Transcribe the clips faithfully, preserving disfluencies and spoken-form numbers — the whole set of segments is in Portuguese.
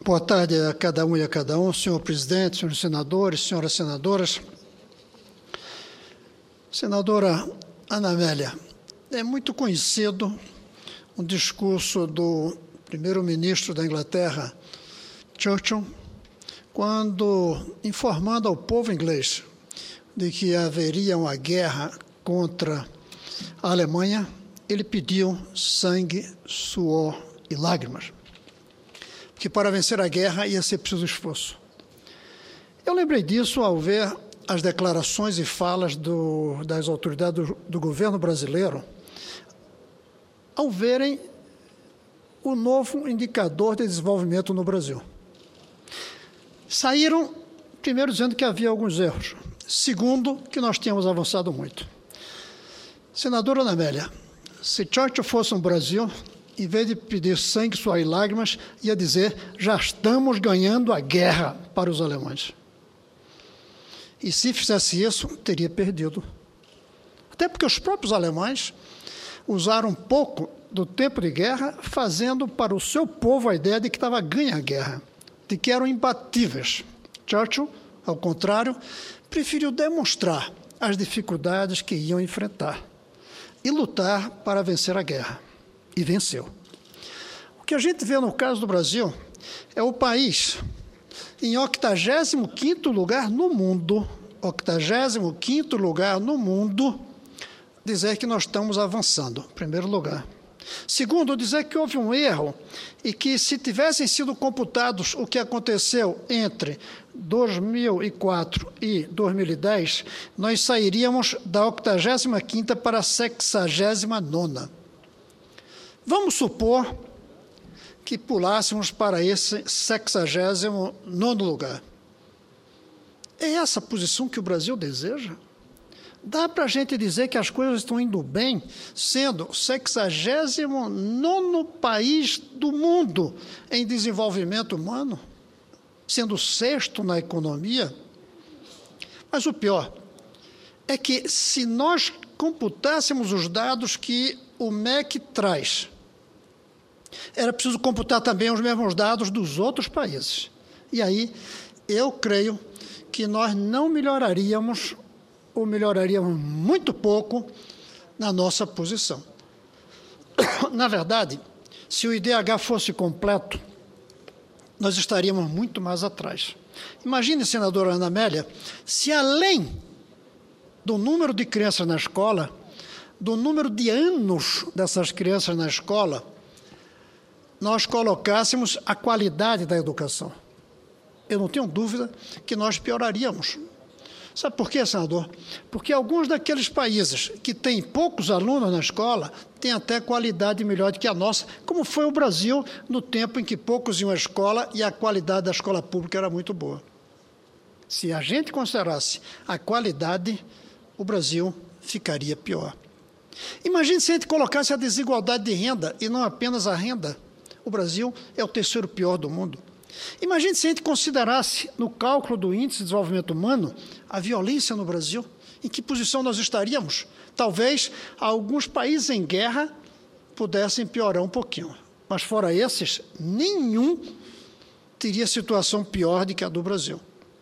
Boa tarde a cada um e a cada um, senhor presidente, senhores senadores, senhoras senadoras. Senadora Ana Amélia, é muito conhecido um discurso do primeiro-ministro da Inglaterra, Churchill, quando, informando ao povo inglês de que haveria uma guerra contra a Alemanha, ele pediu sangue, suor e lágrimas, que para vencer a guerra ia ser preciso esforço. Eu lembrei disso ao ver as declarações e falas do, das autoridades do, do governo brasileiro, ao verem o novo indicador de desenvolvimento no Brasil. Saíram, primeiro, dizendo que havia alguns erros. Segundo, que nós tínhamos avançado muito. Senadora Ana Amélia, se Churchill fosse no Brasil, em vez de pedir sangue, suor e lágrimas, ia dizer, já estamos ganhando a guerra para os alemães. E se fizesse isso, teria perdido. Até porque os próprios alemães usaram um pouco do tempo de guerra, fazendo para o seu povo a ideia de que estava ganha a guerra, de que eram imbatíveis. Churchill, ao contrário, preferiu demonstrar as dificuldades que iam enfrentar e lutar para vencer a guerra. E venceu. O que a gente vê no caso do Brasil é o país em octagésimo quinto lugar no mundo, octagésimo quinto lugar no mundo, dizer que nós estamos avançando, em primeiro lugar. Segundo, dizer que houve um erro e que se tivessem sido computados o que aconteceu entre dois mil e quatro e dois mil e dez, nós sairíamos da octagésima quinta para a sexagésima nona. Vamos supor que pulássemos para esse sexagésimo nono lugar. É essa a posição que o Brasil deseja? Dá para a gente dizer que as coisas estão indo bem, sendo o sexagésimo nono país do mundo em desenvolvimento humano, sendo o sexto na economia? Mas o pior é que, se nós computássemos os dados que o M E C traz, era preciso computar também os mesmos dados dos outros países. E aí, eu creio que nós não melhoraríamos, ou melhoraríamos muito pouco, na nossa posição. Na verdade, se o I D H fosse completo, nós estaríamos muito mais atrás. Imagine, senadora Ana Amélia, se além do número de crianças na escola, do número de anos dessas crianças na escola, nós colocássemos a qualidade da educação. Eu não tenho dúvida que nós pioraríamos. Sabe por quê, senador? Porque alguns daqueles países que têm poucos alunos na escola têm até qualidade melhor do que a nossa, como foi o Brasil no tempo em que poucos iam à escola e a qualidade da escola pública era muito boa. Se a gente considerasse a qualidade, o Brasil ficaria pior. Imagine se a gente colocasse a desigualdade de renda, e não apenas a renda. O Brasil é o terceiro pior do mundo. Imagine se a gente considerasse, no cálculo do Índice de Desenvolvimento Humano, a violência no Brasil. Em que posição nós estaríamos? Talvez alguns países em guerra pudessem piorar um pouquinho. Mas, fora esses, nenhum teria situação pior do que a do Brasil.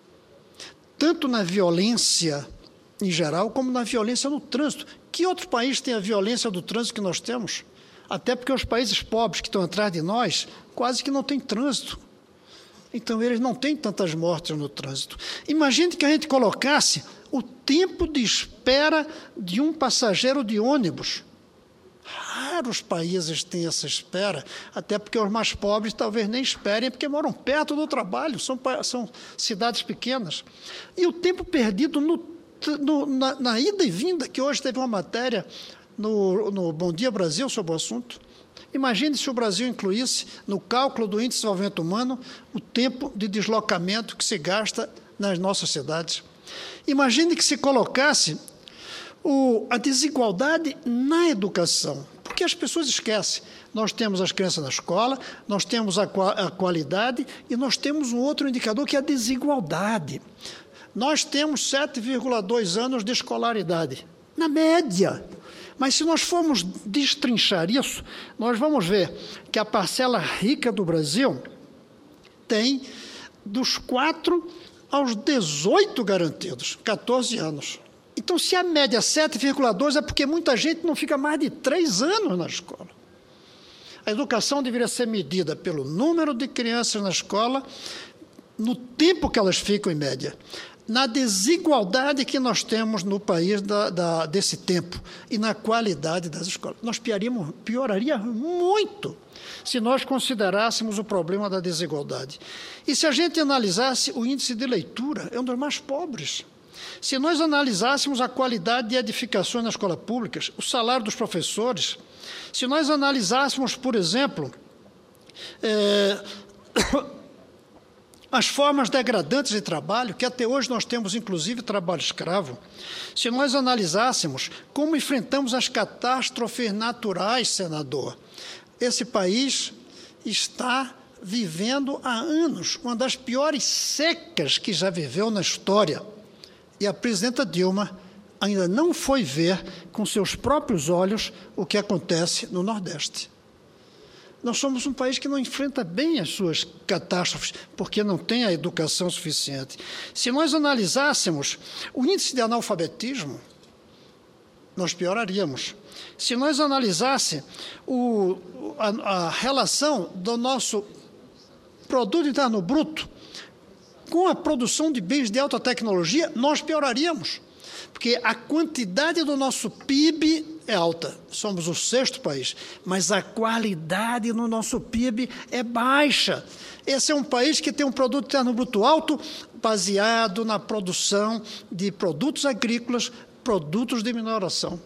Tanto na violência em geral, como na violência no trânsito. Que outro país tem a violência do trânsito que nós temos? Até porque os países pobres que estão atrás de nós quase que não têm trânsito. Então, eles não têm tantas mortes no trânsito. Imagine que a gente colocasse o tempo de espera de um passageiro de ônibus. Raros países têm essa espera, até porque os mais pobres talvez nem esperem, porque moram perto do trabalho, são, são cidades pequenas. E o tempo perdido no, no, na, na ida e vinda, que hoje teve uma matéria no, no Bom Dia Brasil sobre o assunto. Imagine se o Brasil incluísse, no cálculo do Índice de Desenvolvimento Humano, o tempo de deslocamento que se gasta nas nossas cidades. Imagine que se colocasse o, a desigualdade na educação, porque as pessoas esquecem. Nós temos as crianças na escola, nós temos a, a qualidade e nós temos um outro indicador que é a desigualdade. Nós temos sete vírgula dois anos de escolaridade, na média. Mas se nós formos destrinchar isso, nós vamos ver que a parcela rica do Brasil tem dos quatro aos dezoito garantidos, quatorze anos. Então, se a média é sete vírgula dois, é porque muita gente não fica mais de três anos na escola. A educação deveria ser medida pelo número de crianças na escola, no tempo que elas ficam, em média, na desigualdade que nós temos no país da, da, desse tempo e na qualidade das escolas. Nós pioraríamos, pioraria muito se nós considerássemos o problema da desigualdade. E se a gente analisasse o índice de leitura, é um dos mais pobres. Se nós analisássemos a qualidade de edificações nas escolas públicas, o salário dos professores, se nós analisássemos, por exemplo, é, as formas degradantes de trabalho, que até hoje nós temos, inclusive, trabalho escravo, se nós analisássemos como enfrentamos as catástrofes naturais, senador, esse país está vivendo há anos uma das piores secas que já viveu na história. E a presidenta Dilma ainda não foi ver com seus próprios olhos o que acontece no Nordeste. Nós somos um país que não enfrenta bem as suas catástrofes, porque não tem a educação suficiente. Se nós analisássemos o índice de analfabetismo, nós pioraríamos. Se nós analisássemos o, a, a relação do nosso produto interno bruto com a produção de bens de alta tecnologia, nós pioraríamos. Porque a quantidade do nosso P I B é alta, somos o sexto país, mas a qualidade no nosso P I B é baixa. Esse é um país que tem um produto interno bruto alto, baseado na produção de produtos agrícolas, produtos de mineração.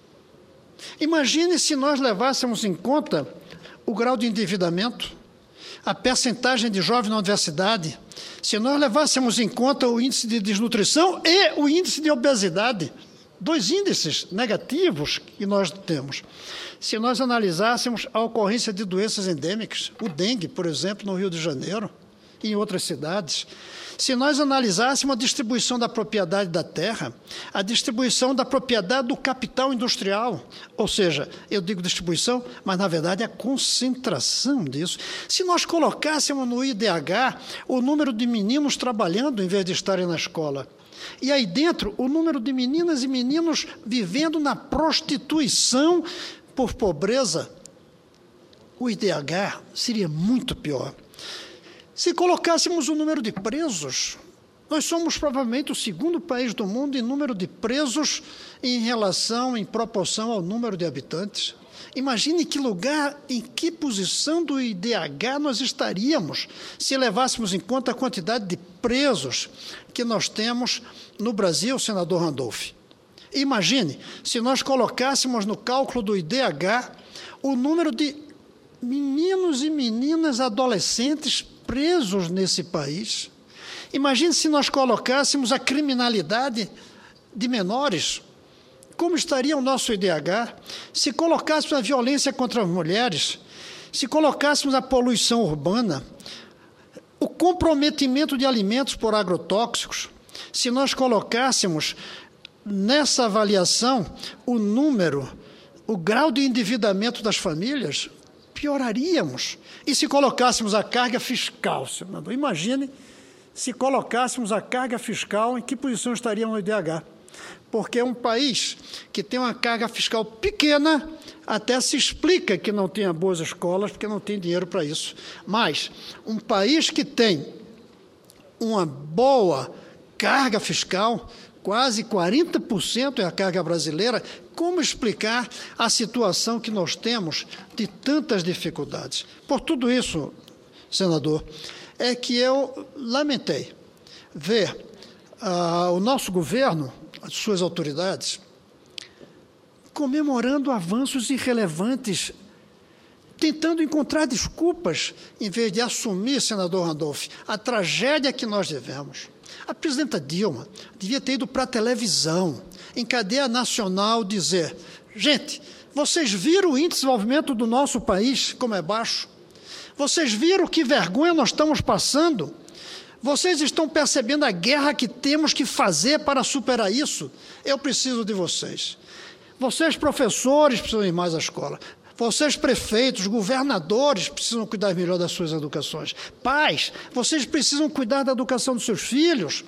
Imagine se nós levássemos em conta o grau de endividamento, a percentagem de jovens na universidade, se nós levássemos em conta o índice de desnutrição e o índice de obesidade, dois índices negativos que nós temos. Se nós analisássemos a ocorrência de doenças endêmicas, o dengue, por exemplo, no Rio de Janeiro e em outras cidades, se nós analisássemos a distribuição da propriedade da terra, a distribuição da propriedade do capital industrial, ou seja, eu digo distribuição, mas na verdade é a concentração disso. Se nós colocássemos no I D H o número de meninos trabalhando em vez de estarem na escola, e aí dentro o número de meninas e meninos vivendo na prostituição por pobreza, o I D H seria muito pior. Se colocássemos o número de presos, nós somos provavelmente o segundo país do mundo em número de presos em relação, em proporção ao número de habitantes. Imagine que lugar, em que posição do I D H nós estaríamos se levássemos em conta a quantidade de presos que nós temos no Brasil, senador Randolph. Imagine se nós colocássemos no cálculo do I D H o número de meninos e meninas adolescentes presos nesse país. Imagine se nós colocássemos a criminalidade de menores. Como estaria o nosso I D H? Se colocássemos a violência contra as mulheres, se colocássemos a poluição urbana, o comprometimento de alimentos por agrotóxicos, se nós colocássemos nessa avaliação o número, o grau de endividamento das famílias, pioraríamos. E se colocássemos a carga fiscal, senador, imagine se colocássemos a carga fiscal, em que posição estaríamos no I D H? Porque é um país que tem uma carga fiscal pequena, até se explica que não tenha boas escolas, porque não tem dinheiro para isso. Mas um país que tem uma boa carga fiscal, quase quarenta por cento é a carga brasileira, como explicar a situação que nós temos de tantas dificuldades? Por tudo isso, senador, é que eu lamentei ver ah, o nosso governo, as suas autoridades, comemorando avanços irrelevantes, tentando encontrar desculpas, em vez de assumir, senador Randolph, a tragédia que nós vivemos. A presidenta Dilma devia ter ido para a televisão, em cadeia nacional, dizer: gente, vocês viram o índice de desenvolvimento do nosso país, como é baixo? Vocês viram que vergonha nós estamos passando? Vocês estão percebendo a guerra que temos que fazer para superar isso? Eu preciso de vocês. Vocês, professores, precisam ir mais à escola. Vocês, prefeitos, governadores, precisam cuidar melhor das suas educações. Pais, vocês precisam cuidar da educação dos seus filhos.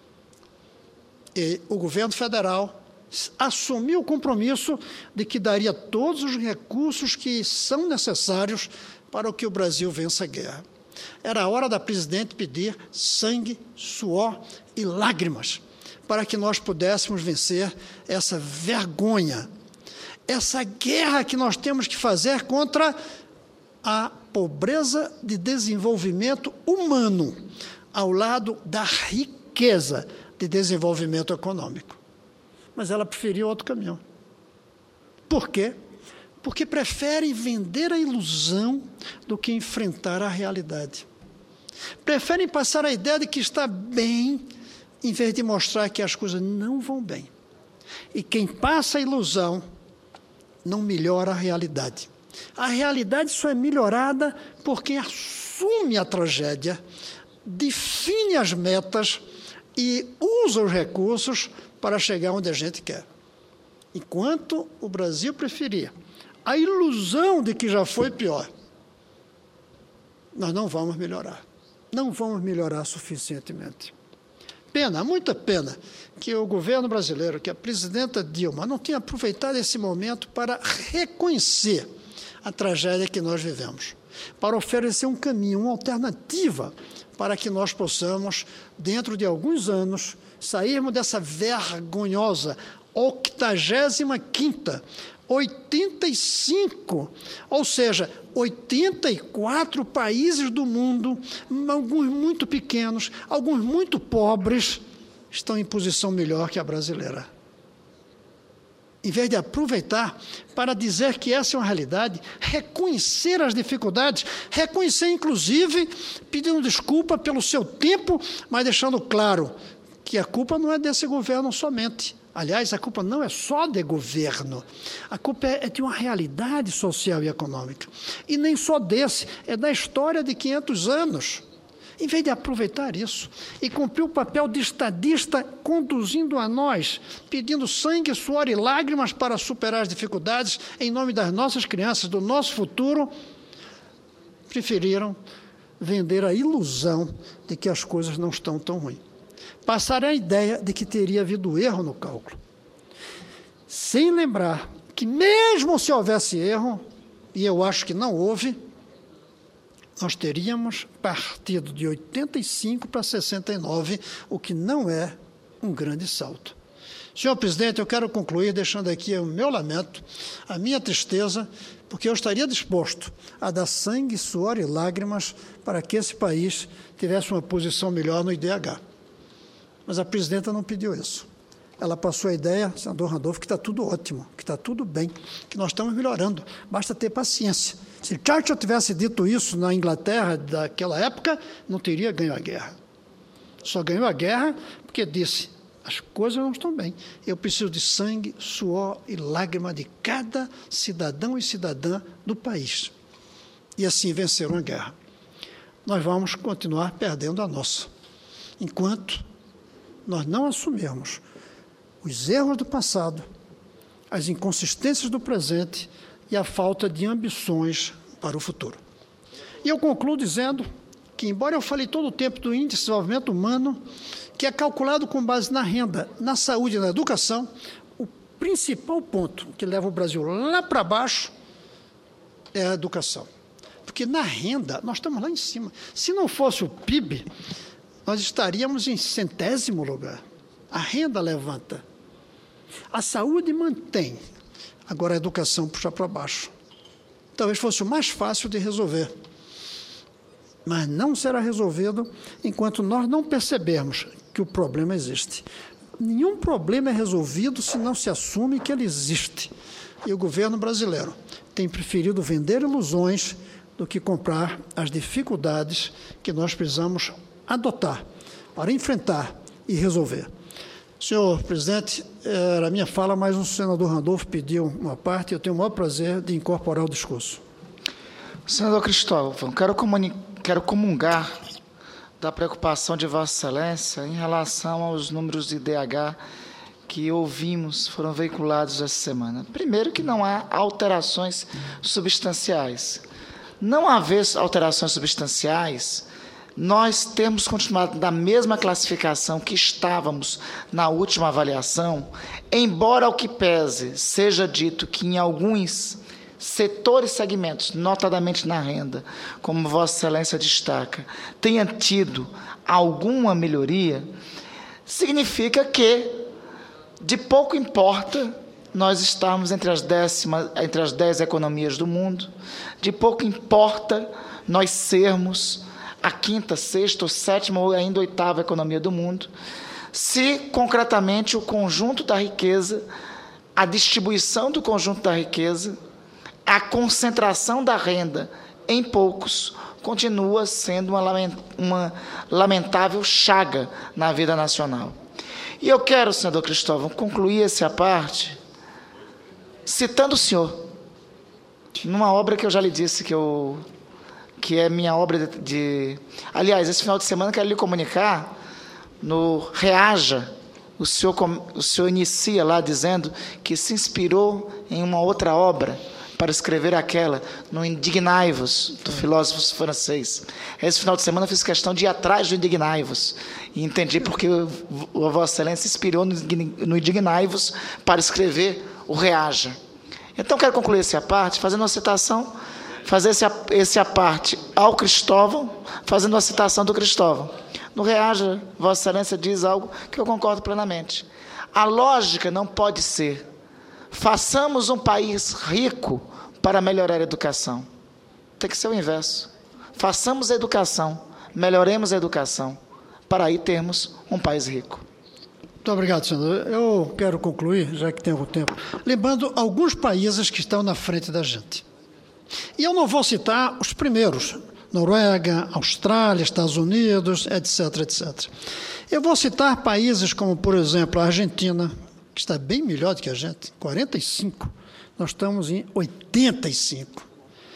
E o governo federal assumiu o compromisso de que daria todos os recursos que são necessários para que o Brasil vença a guerra. Era a hora da presidente pedir sangue, suor e lágrimas para que nós pudéssemos vencer essa vergonha, essa guerra que nós temos que fazer contra a pobreza de desenvolvimento humano, ao lado da riqueza de desenvolvimento econômico. Mas ela preferiu outro caminho. Por quê? Porque preferem vender a ilusão do que enfrentar a realidade. Preferem passar a ideia de que está bem, em vez de mostrar que as coisas não vão bem. E quem passa a ilusão não melhora a realidade. A realidade só é melhorada por quem assume a tragédia, define as metas e usa os recursos para chegar onde a gente quer. Enquanto o Brasil preferir a ilusão de que já foi pior, nós não vamos melhorar. Não vamos melhorar suficientemente. Pena, muita pena, que o governo brasileiro, que a presidenta Dilma, não tenha aproveitado esse momento para reconhecer a tragédia que nós vivemos, para oferecer um caminho, uma alternativa, para que nós possamos, dentro de alguns anos, sairmos dessa vergonhosa octagésima quinta, oitenta e cinco, ou seja, oitenta e quatro países do mundo, alguns muito pequenos, alguns muito pobres, estão em posição melhor que a brasileira. Em vez de aproveitar para dizer que essa é uma realidade, reconhecer as dificuldades, reconhecer, inclusive, pedindo desculpa pelo seu tempo, mas deixando claro que a culpa não é desse governo somente. Aliás, a culpa não é só de governo, a culpa é de uma realidade social e econômica. E nem só desse, é da história de quinhentos anos. Em vez de aproveitar isso e cumprir o papel de estadista, conduzindo a nós, pedindo sangue, suor e lágrimas para superar as dificuldades em nome das nossas crianças, do nosso futuro, preferiram vender a ilusão de que as coisas não estão tão ruins. Passaram a ideia de que teria havido erro no cálculo, sem lembrar que mesmo se houvesse erro, e eu acho que não houve, nós teríamos partido de oitenta e cinco para sessenta e nove, o que não é um grande salto. Senhor presidente, eu quero concluir deixando aqui o meu lamento, a minha tristeza, porque eu estaria disposto a dar sangue, suor e lágrimas para que esse país tivesse uma posição melhor no I D H. Mas a presidenta não pediu isso. Ela passou a ideia, senador Randolfo, que está tudo ótimo, que está tudo bem, que nós estamos melhorando, basta ter paciência. Se Churchill tivesse dito isso na Inglaterra daquela época, não teria ganho a guerra. Só ganhou a guerra porque disse, as coisas não estão bem. Eu preciso de sangue, suor e lágrima de cada cidadão e cidadã do país. E assim venceram a guerra. Nós vamos continuar perdendo a nossa, enquanto nós não assumirmos os erros do passado, as inconsistências do presente e a falta de ambições para o futuro. E eu concluo dizendo que, embora eu fale todo o tempo do Índice de Desenvolvimento Humano, que é calculado com base na renda, na saúde e na educação, o principal ponto que leva o Brasil lá para baixo é a educação. Porque na renda, nós estamos lá em cima. Se não fosse o P I B, nós estaríamos em centésimo lugar. A renda levanta. A saúde mantém. Agora a educação puxa para baixo. Talvez fosse o mais fácil de resolver. Mas não será resolvido enquanto nós não percebermos que o problema existe. Nenhum problema é resolvido se não se assume que ele existe. E o governo brasileiro tem preferido vender ilusões do que comprar as dificuldades que nós precisamos adotar para enfrentar e resolver. Senhor presidente, era a minha fala, mas o senador Randolfo pediu uma parte e eu tenho o maior prazer de incorporar o discurso. Senador Cristóvão, quero, quero comungar da preocupação de Vossa Excelência em relação aos números de I D H que ouvimos, foram veiculados essa semana. Primeiro, que não há alterações substanciais. Não haver alterações substanciais, nós temos continuado na mesma classificação que estávamos na última avaliação, embora, ao que pese, seja dito que em alguns setores e segmentos, notadamente na renda, como Vossa Excelência destaca, tenha tido alguma melhoria, significa que de pouco importa nós estarmos entre as, décimas, entre as dez economias do mundo, de pouco importa nós sermos a quinta, sexta ou sétima ou ainda oitava economia do mundo, se concretamente o conjunto da riqueza, a distribuição do conjunto da riqueza, a concentração da renda em poucos, continua sendo uma, uma lamentável chaga na vida nacional. E eu quero, senador Cristóvão, concluir essa parte citando o senhor, numa obra que eu já lhe disse que, eu, que é minha obra de, de... Aliás, esse final de semana eu quero lhe comunicar, no Reaja, o senhor, o senhor inicia lá dizendo que se inspirou em uma outra obra para escrever aquela, no Indignai-vos, do filósofo francês. Esse final de semana eu fiz questão de ir atrás do Indignai-vos, e entendi porque a Vossa Excelência se inspirou no Indignai-vos para escrever o Reaja. Então, quero concluir essa parte fazendo uma citação, fazer esse, esse aparte ao Cristóvão, fazendo uma citação do Cristóvão. No Reaja, Vossa Excelência diz algo que eu concordo plenamente. A lógica não pode ser: façamos um país rico para melhorar a educação. Tem que ser o inverso. Façamos a educação, melhoremos a educação, para aí termos um país rico. Muito obrigado, senador. Eu quero concluir, já que tenho tempo, lembrando alguns países que estão na frente da gente. E eu não vou citar os primeiros: Noruega, Austrália, Estados Unidos, etc, etcétera. Eu vou citar países como, por exemplo, a Argentina, que está bem melhor do que a gente, quarenta e cinco. Nós estamos em oitenta e cinco.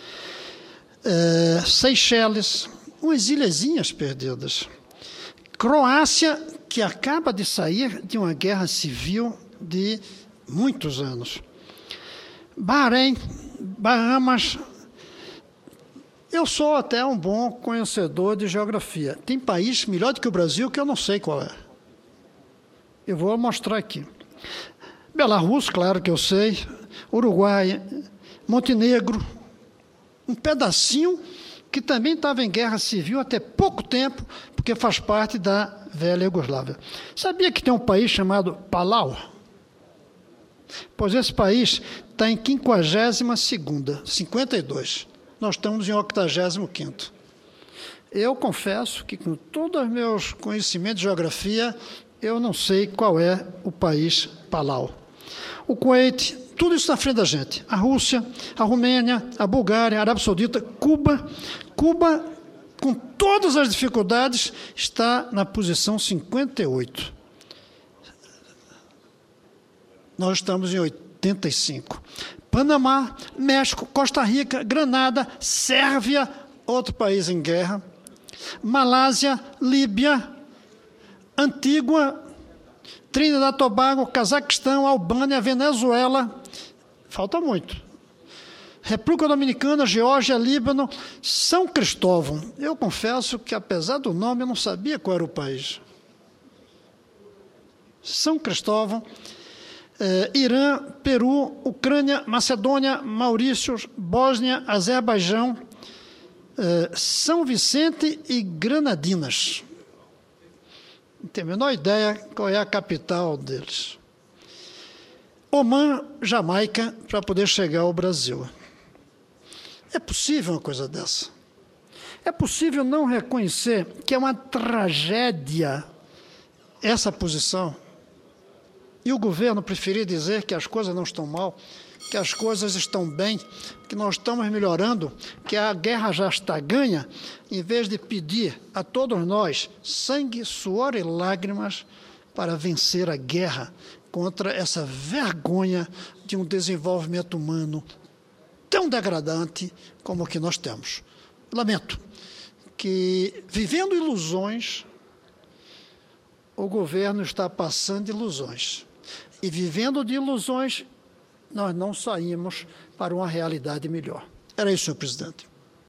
É, Seychelles, umas ilhazinhas perdidas. Croácia, que acaba de sair de uma guerra civil de muitos anos. Bahrein, Bahamas. Eu sou até um bom conhecedor de geografia. Tem país melhor do que o Brasil que eu não sei qual é. Eu vou mostrar aqui. Belarus, claro que eu sei. Uruguai, Montenegro. Um pedacinho que também estava em guerra civil até pouco tempo, porque faz parte da velha Iugoslávia. Sabia que tem um país chamado Palau? Pois esse país está em quinquagésima segunda, cinquenta e dois. Nós estamos em octagésimo quinto. Eu confesso que, com todos os meus conhecimentos de geografia, eu não sei qual é o país Palau. O Kuwait, tudo isso na frente da gente. A Rússia, a Romênia, a Bulgária, a Arábia Saudita, Cuba. Cuba, com todas as dificuldades, está na posição cinquenta e oito. Nós estamos em oitenta e cinco. Panamá, México, Costa Rica, Granada, Sérvia, outro país em guerra, Malásia, Líbia, Antígua, Trinidad e Tobago, Cazaquistão, Albânia, Venezuela, falta muito. República Dominicana, Geórgia, Líbano, São Cristóvão. Eu confesso que, apesar do nome, eu não sabia qual era o país. São Cristóvão, eh, Irã, Peru, Ucrânia, Macedônia, Maurícios, Bósnia, Azerbaijão, eh, São Vicente e Granadinas. Não tenho a menor ideia qual é a capital deles. Omã, Jamaica, para poder chegar ao Brasil. É possível uma coisa dessa? É possível não reconhecer que é uma tragédia essa posição? E o governo preferir dizer que as coisas não estão mal, que as coisas estão bem, que nós estamos melhorando, que a guerra já está ganha, em vez de pedir a todos nós sangue, suor e lágrimas para vencer a guerra contra essa vergonha de um desenvolvimento humano tão degradante como o que nós temos. Lamento que, vivendo ilusões, o governo está passando ilusões. E vivendo de ilusões, nós não saímos para uma realidade melhor. Era isso, senhor presidente.